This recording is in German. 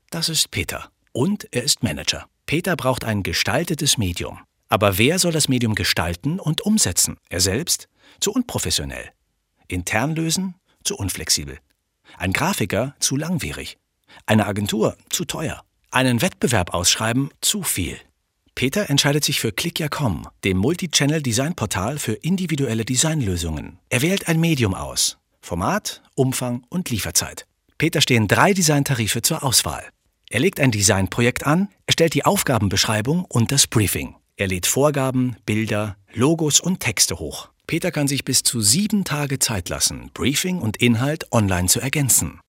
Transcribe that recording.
Das ist Peter. Und er ist Manager. Peter braucht ein gestaltetes Medium. Aber wer soll das Medium gestalten und umsetzen? Er selbst? Zu unprofessionell. Intern lösen? Zu unflexibel. Ein Grafiker? Zu langwierig. Eine Agentur? Zu teuer. Einen Wettbewerb ausschreiben? Zu viel. Peter entscheidet sich für Click.com, dem Multichannel-Designportal für individuelle Designlösungen. Er wählt ein Medium aus. Format, Umfang und Lieferzeit. Peter stehen 3 Designtarife zur Auswahl. Er legt ein Designprojekt an, erstellt die Aufgabenbeschreibung und das Briefing. Er lädt Vorgaben, Bilder, Logos und Texte hoch. Peter kann sich bis zu 7 Tage Zeit lassen, Briefing und Inhalt online zu ergänzen.